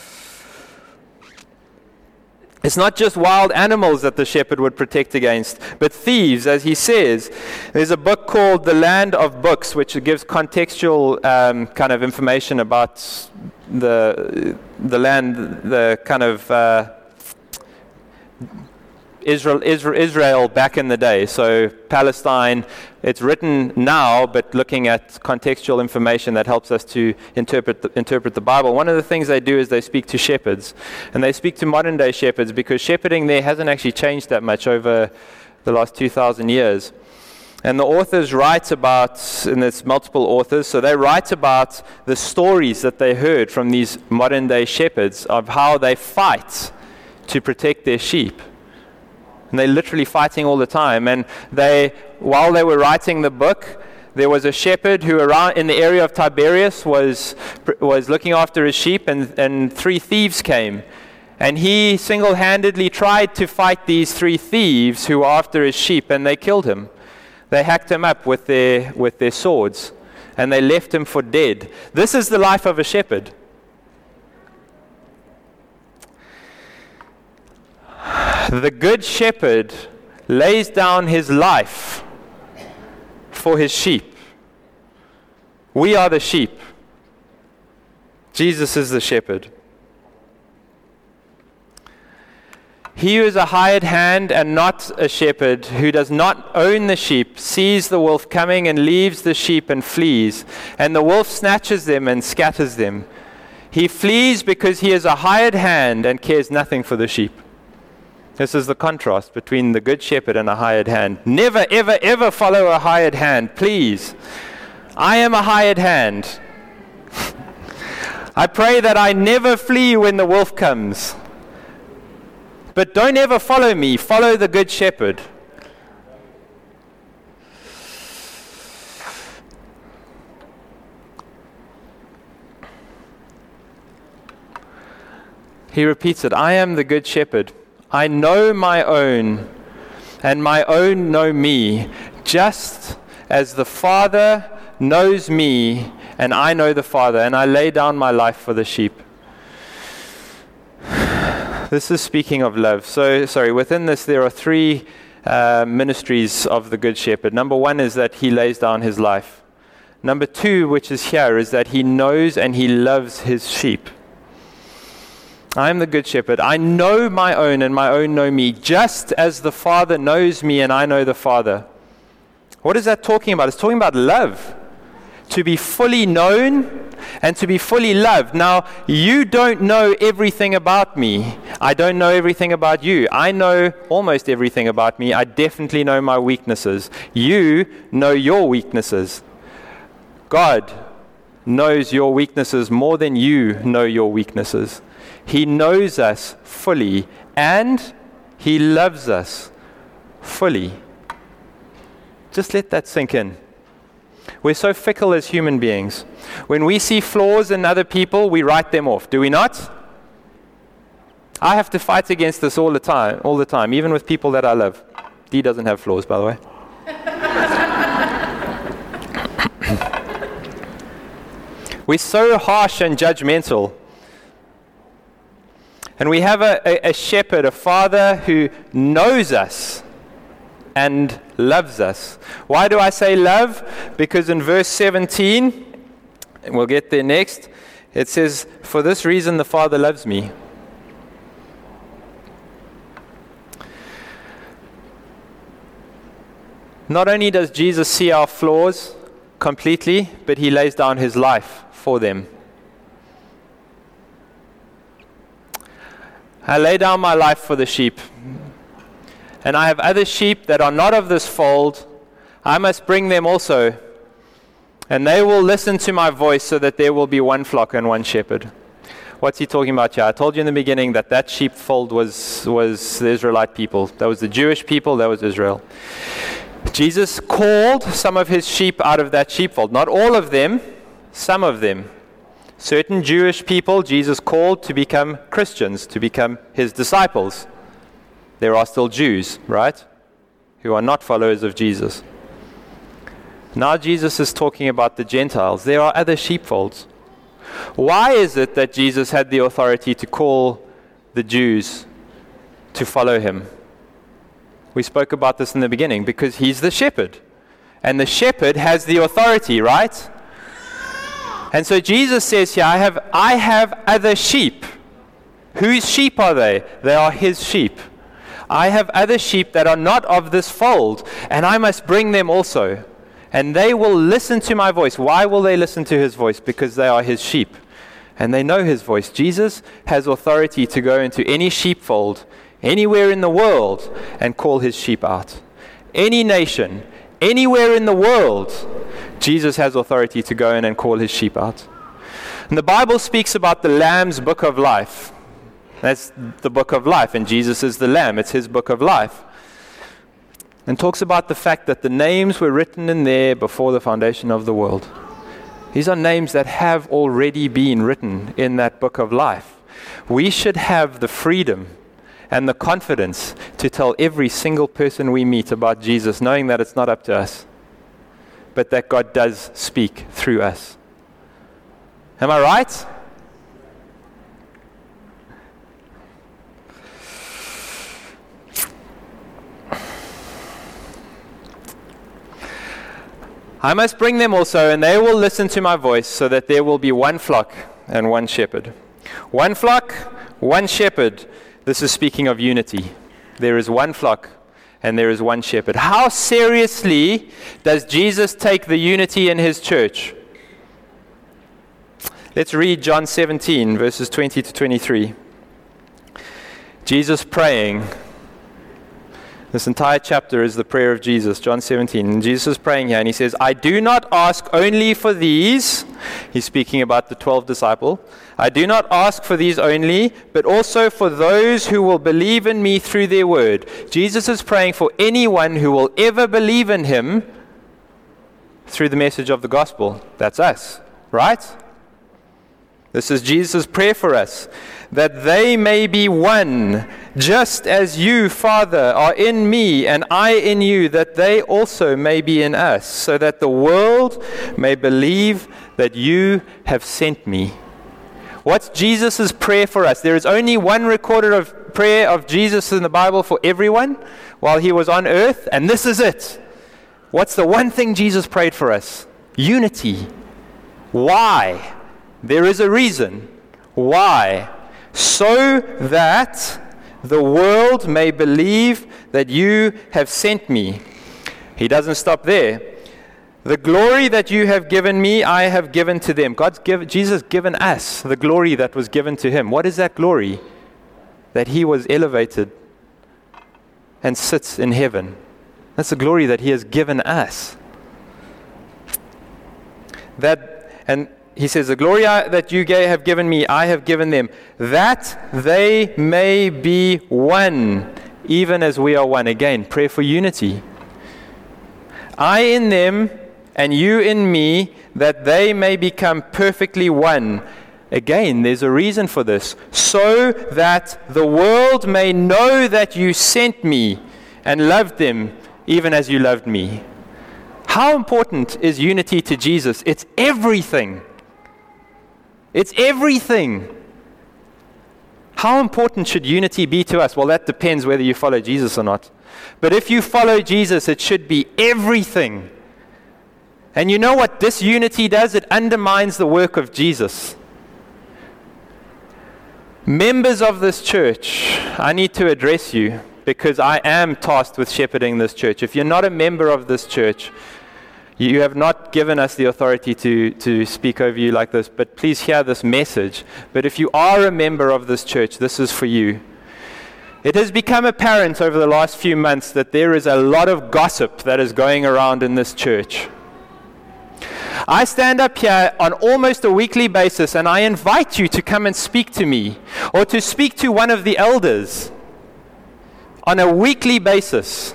It's not just wild animals that the shepherd would protect against, but thieves, as he says. There's a book called The Land of Books, which gives contextual um, kind of information about the the land, the kind of uh, Israel, Israel, Israel back in the day. So Palestine, it's written now, but looking at contextual information that helps us to interpret the, interpret the Bible. One of the things they do is they speak to shepherds, and they speak to modern day shepherds because shepherding there hasn't actually changed that much over the last two thousand years. And the authors write about, and there's multiple authors, so they write about the stories that they heard from these modern day shepherds of how they fight to protect their sheep. And they're literally fighting all the time. And they, while they were writing the book, there was a shepherd who around in the area of Tiberias was was looking after his sheep, and, and three thieves came. And he single-handedly tried to fight these three thieves who were after his sheep, and they killed him. They hacked him up with their with their swords, and they left him for dead. This is the life of a shepherd. The good shepherd lays down his life for his sheep. We are the sheep. Jesus is the shepherd. He who is a hired hand and not a shepherd, who does not own the sheep, sees the wolf coming and leaves the sheep and flees, and the wolf snatches them and scatters them. He flees because he is a hired hand and cares nothing for the sheep. This is the contrast between the good shepherd and a hired hand. Never, ever, ever follow a hired hand, please. I am a hired hand. I pray that I never flee when the wolf comes. But don't ever follow me. Follow the good shepherd. He repeats it. I am the good shepherd. I know my own, and my own know me, just as the Father knows me, and I know the Father, and I lay down my life for the sheep. This is speaking of love. So, sorry, within this there are three uh, ministries of the Good Shepherd. Number one is that he lays down his life. Number two, which is here, is that he knows and he loves his sheep. I am the good shepherd. I know my own, and my own know me, just as the Father knows me, and I know the Father. What is that talking about? It's talking about love. To be fully known and to be fully loved. Now, you don't know everything about me. I don't know everything about you. I know almost everything about me. I definitely know my weaknesses. You know your weaknesses. God knows your weaknesses more than you know your weaknesses. He knows us fully, and he loves us fully. Just let that sink in. We're so fickle as human beings. When we see flaws in other people, we write them off. Do we not? I have to fight against this all the time, all the time, even with people that I love. Dee doesn't have flaws, by the way. We're so harsh and judgmental. And we have a, a, a shepherd, a father who knows us and loves us. Why do I say love? Because in verse seventeen, and we'll get there next, it says, "For this reason the Father loves me." Not only does Jesus see our flaws completely, but he lays down his life for them. I lay down my life for the sheep. And I have other sheep that are not of this fold. I must bring them also. And they will listen to my voice, so that there will be one flock and one shepherd. What's he talking about here? I told you in the beginning that that sheepfold was, was the Israelite people. That was the Jewish people. That was Israel. Jesus called some of his sheep out of that sheepfold. Not all of them. some of them. Certain Jewish people Jesus called to become Christians, to become his disciples. There are still Jews, right, who are not followers of Jesus. Now Jesus is talking about the Gentiles. There are other sheepfolds. Why is it that Jesus had the authority to call the Jews to follow him? We spoke about this in the beginning, because he's the shepherd. And the shepherd has the authority, right? And so Jesus says here, I have, I have other sheep. Whose sheep are they? They are his sheep. I have other sheep that are not of this fold, and I must bring them also. And they will listen to my voice. Why will they listen to his voice? Because they are his sheep. And they know his voice. Jesus has authority to go into any sheepfold, anywhere in the world, and call his sheep out. Any nation, anywhere in the world, Jesus has authority to go in and call his sheep out. And the Bible speaks about the Lamb's book of life. That's the book of life, and Jesus is the Lamb. It's his book of life. And talks about the fact that the names were written in there before the foundation of the world. These are names that have already been written in that book of life. We should have the freedom and the confidence to tell every single person we meet about Jesus, knowing that it's not up to us, but that God does speak through us. Am I right? I must bring them also, and they will listen to my voice, so that there will be one flock and one shepherd. One flock, one shepherd. This is speaking of unity. There is one flock and there is one shepherd. How seriously does Jesus take the unity in his church? Let's read John seventeen, verses twenty to twenty-three. Jesus praying. This entire chapter is the prayer of Jesus, John seventeen. And Jesus is praying here, and he says, I do not ask only for these. He's speaking about the twelve disciples. I do not ask for these only, but also for those who will believe in me through their word. Jesus is praying for anyone who will ever believe in him through the message of the gospel. That's us, right? This is Jesus' prayer for us, that they may be one, just as you, Father, are in me and I in you, that they also may be in us, so that the world may believe that you have sent me. What's Jesus' prayer for us? There is only one recorded of prayer of Jesus in the Bible for everyone while he was on earth, and this is it. What's the one thing Jesus prayed for us? Unity. Why? There is a reason. Why? So that the world may believe that you have sent me. He doesn't stop there. The glory that you have given me, I have given to them. God's given, Jesus given us the glory that was given to him. What is that glory? That he was elevated and sits in heaven. That's the glory that he has given us. That, and he says, the glory I, that you gave, have given me, I have given them, that they may be one, even as we are one. Again, prayer for unity. I in them, and you in me, that they may become perfectly one. Again, there's a reason for this. So that the world may know that you sent me and loved them, even as you loved me. How important is unity to Jesus? It's everything. It's everything. How important should unity be to us? Well, that depends whether you follow Jesus or not. But if you follow Jesus, it should be everything. And you know what disunity does? It undermines the work of Jesus. Members of this church, I need to address you because I am tasked with shepherding this church. If you're not a member of this church, you have not given us the authority to, to speak over you like this, but please hear this message. But if you are a member of this church, this is for you. It has become apparent over the last few months that there is a lot of gossip that is going around in this church. I stand up here on almost a weekly basis and I invite you to come and speak to me or to speak to one of the elders on a weekly basis,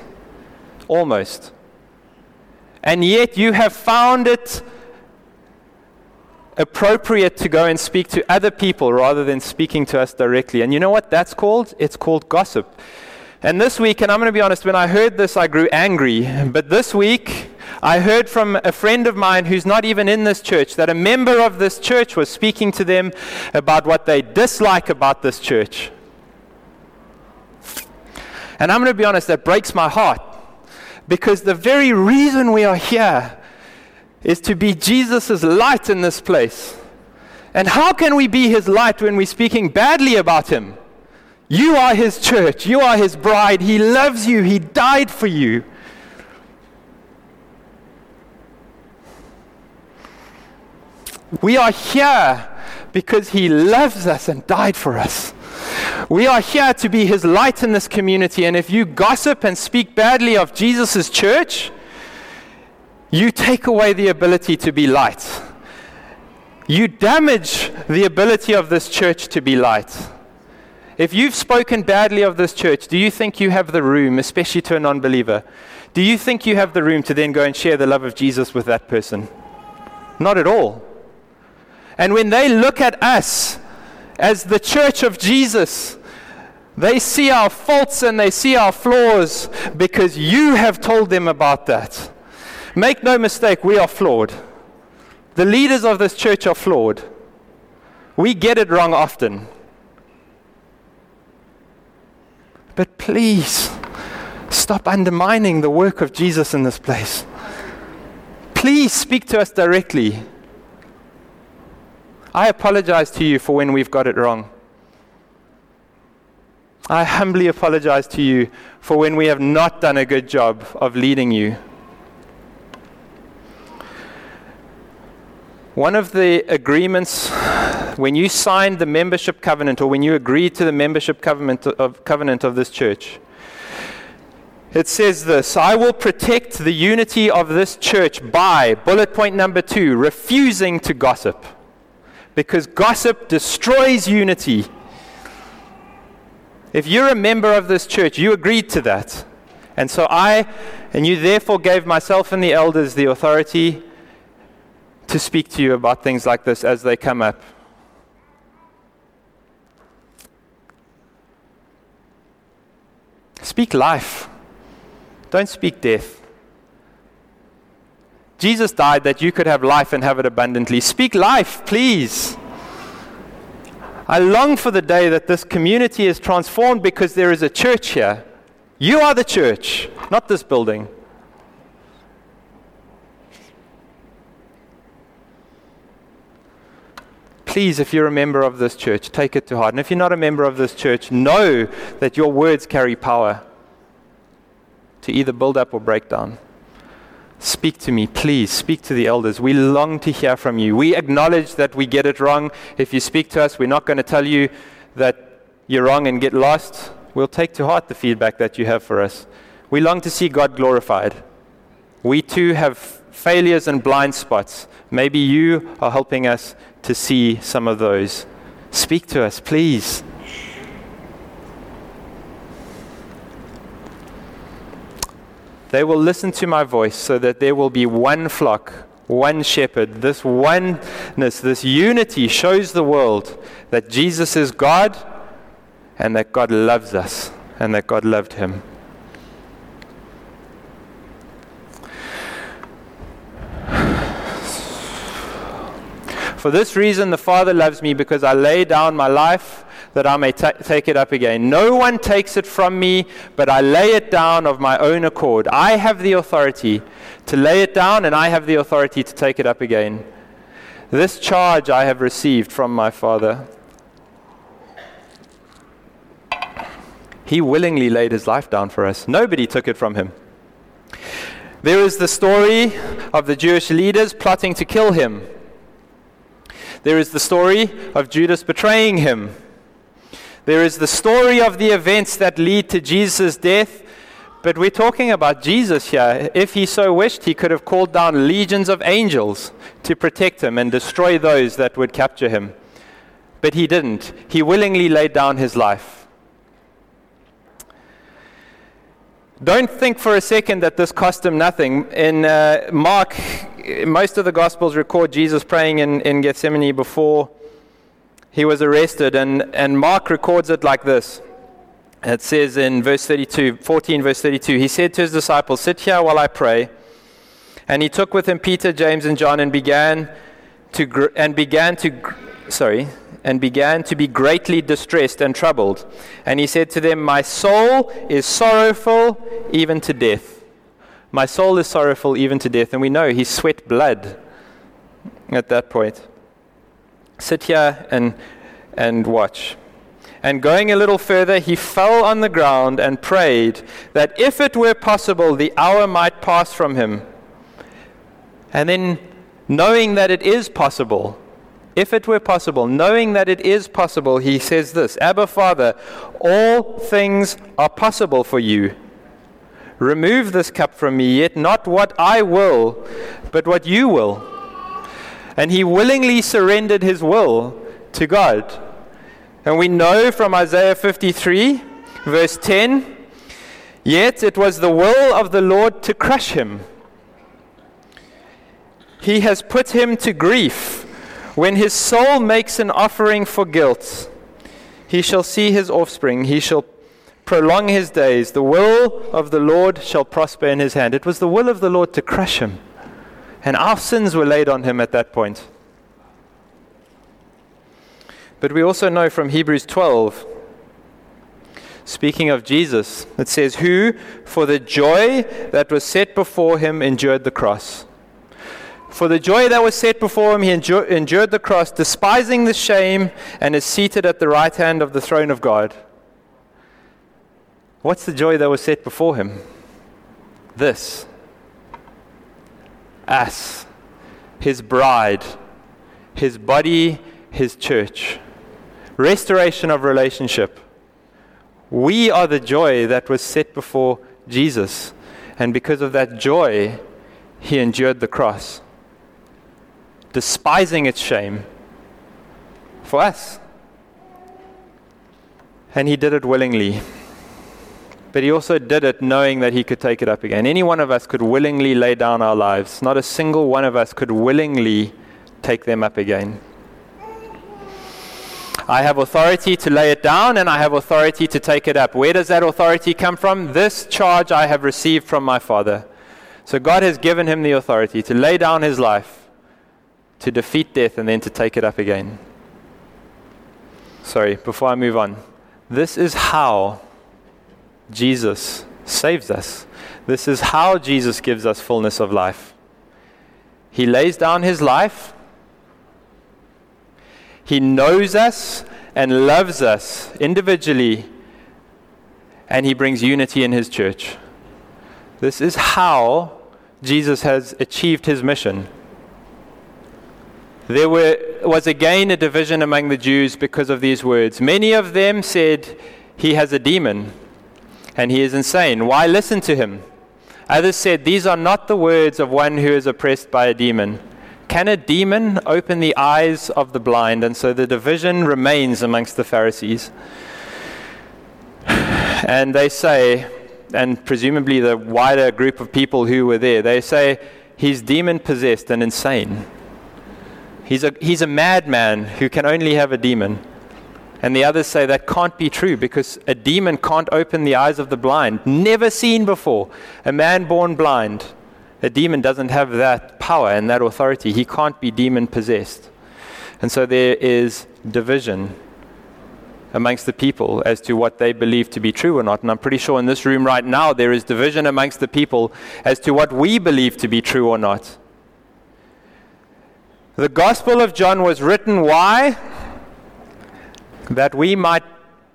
almost. And yet you have found it appropriate to go and speak to other people rather than speaking to us directly. And you know what that's called? It's called gossip. And this week, and I'm going to be honest, when I heard this, I grew angry. But this week, I heard from a friend of mine who's not even in this church that a member of this church was speaking to them about what they dislike about this church. And I'm going to be honest, that breaks my heart. Because the very reason we are here is to be Jesus' light in this place. And how can we be his light when we're speaking badly about him? You are his church. You are his bride. He loves you. He died for you. We are here because he loves us and died for us. We are here to be his light in this community. And if you gossip and speak badly of Jesus' church, you take away the ability to be light. You damage the ability of this church to be light. If you've spoken badly of this church, do you think you have the room, especially to a non-believer, do you think you have the room to then go and share the love of Jesus with that person? Not at all. And when they look at us as the church of Jesus, they see our faults and they see our flaws because you have told them about that. Make no mistake, we are flawed. The leaders of this church are flawed. We get it wrong often. But please, stop undermining the work of Jesus in this place. Please speak to us directly. I apologize to you for when we've got it wrong. I humbly apologize to you for when we have not done a good job of leading you. One of the agreements, when you signed the membership covenant, or when you agreed to the membership covenant of, covenant of this church, it says this: I will protect the unity of this church by, bullet point number two, refusing to gossip. Because gossip destroys unity. If you're a member of this church, you agreed to that. And so I, and you therefore gave myself and the elders the authority to speak to you about things like this as they come up. Speak life. Don't speak death. Jesus died that you could have life and have it abundantly. Speak life, please. I long for the day that this community is transformed because there is a church here. You are the church, not this building. Please, if you're a member of this church, take it to heart. And if you're not a member of this church, know that your words carry power to either build up or break down. Speak to me, please. Speak to the elders. We long to hear from you. We acknowledge that we get it wrong. If you speak to us, we're not going to tell you that you're wrong and get lost. We'll take to heart the feedback that you have for us. We long to see God glorified. We too have failures and blind spots. Maybe you are helping us to see some of those. Speak to us, please. They will listen to my voice so that there will be one flock, one shepherd. This oneness, this unity shows the world that Jesus is God and that God loves us and that God loved him. For this reason, the Father loves me, because I lay down my life that I may ta- take it up again. No one takes it from me, but I lay it down of my own accord. I have the authority to lay it down, and I have the authority to take it up again. This charge I have received from my Father. He willingly laid his life down for us. Nobody took it from him. There is the story of the Jewish leaders plotting to kill him. There is the story of Judas betraying him. There is the story of the events that lead to Jesus' death. But we're talking about Jesus here. If he so wished, he could have called down legions of angels to protect him and destroy those that would capture him. But he didn't. He willingly laid down his life. Don't think for a second that this cost him nothing. In uh, Mark most of the Gospels record Jesus praying in, in Gethsemane before he was arrested, and, and Mark records it like this. It says in verse thirty-two, fourteen verse thirty-two, he said to his disciples, "Sit here while I pray." And he took with him Peter, James, and John, and began to gr- and began to gr- sorry, and began to be greatly distressed and troubled. And he said to them, "My soul is sorrowful even to death. My soul is sorrowful even to death." And we know he sweat blood at that point. Sit here and and watch. And going a little further, he fell on the ground and prayed that if it were possible, the hour might pass from him. And then, knowing that it is possible, if it were possible, knowing that it is possible, he says this, "Abba, Father, all things are possible for you. Remove this cup from me, yet not what I will, but what you will." And he willingly surrendered his will to God. And we know from Isaiah fifty-three, verse ten, "Yet it was the will of the Lord to crush him. He has put him to grief. When his soul makes an offering for guilt, he shall see his offspring. He shall prolong his days. The will of the Lord shall prosper in his hand." It was the will of the Lord to crush him. And our sins were laid on him at that point. But we also know from Hebrews twelve, speaking of Jesus, it says, "Who, for the joy that was set before him, endured the cross." For the joy that was set before him, he endu- endured the cross, despising the shame, and is seated at the right hand of the throne of God. What's the joy that was set before him? This. Us, his bride, his body, his church. Restoration of relationship. We are the joy that was set before Jesus. And because of that joy, he endured the cross, despising its shame for us. And he did it willingly. But he also did it knowing that he could take it up again. Any one of us could willingly lay down our lives. Not a single one of us could willingly take them up again. I have authority to lay it down, and I have authority to take it up. Where does that authority come from? This charge I have received from my Father. So God has given him the authority to lay down his life, to defeat death, and then to take it up again. Sorry, before I move on. This is how Jesus saves us. This is how Jesus gives us fullness of life. He lays down his life. He knows us and loves us individually, and he brings unity in his church. This is how Jesus has achieved his mission. There were, was again a division among the Jews because of these words. Many of them said, "He has a demon, and he is insane. Why listen to him?" Others said, "These are not the words of one who is oppressed by a demon. Can a demon open the eyes of the blind?" And so the division remains amongst the Pharisees. And they say, and presumably the wider group of people who were there, they say, "He's demon-possessed and insane. He's a, he's a madman who can only have a demon." And the others say that can't be true because a demon can't open the eyes of the blind. Never seen before. A man born blind. A demon doesn't have that power and that authority. He can't be demon-possessed. And so there is division amongst the people as to what they believe to be true or not. And I'm pretty sure in this room right now there is division amongst the people as to what we believe to be true or not. The Gospel of John was written, why? That we might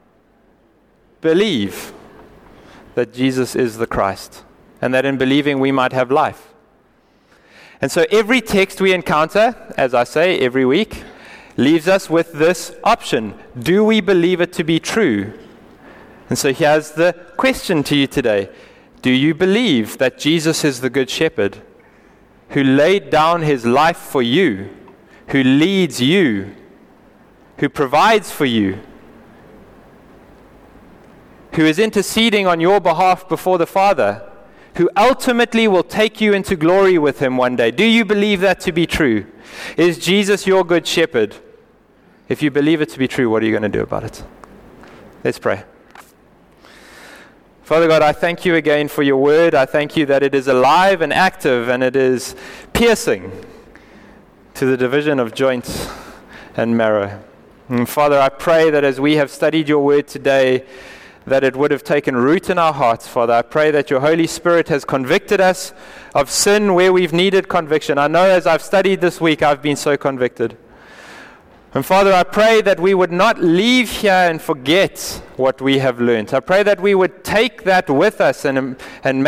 believe that Jesus is the Christ, and that in believing we might have life. And so every text we encounter, as I say every week, leaves us with this option. Do we believe it to be true? And so here's the question to you today. Do you believe that Jesus is the Good Shepherd who laid down his life for you, who leads you, who provides for you, who is interceding on your behalf before the Father, who ultimately will take you into glory with him one day. Do you believe that to be true? Is Jesus your good shepherd? If you believe it to be true, what are you going to do about it? Let's pray. Father God, I thank you again for your word. I thank you that it is alive and active, and it is piercing to the division of joints and marrow. And Father, I pray that as we have studied your word today, that it would have taken root in our hearts. Father, I pray that your Holy Spirit has convicted us of sin where we've needed conviction. I know as I've studied this week, I've been so convicted. And Father, I pray that we would not leave here and forget what we have learned. I pray that we would take that with us and, and make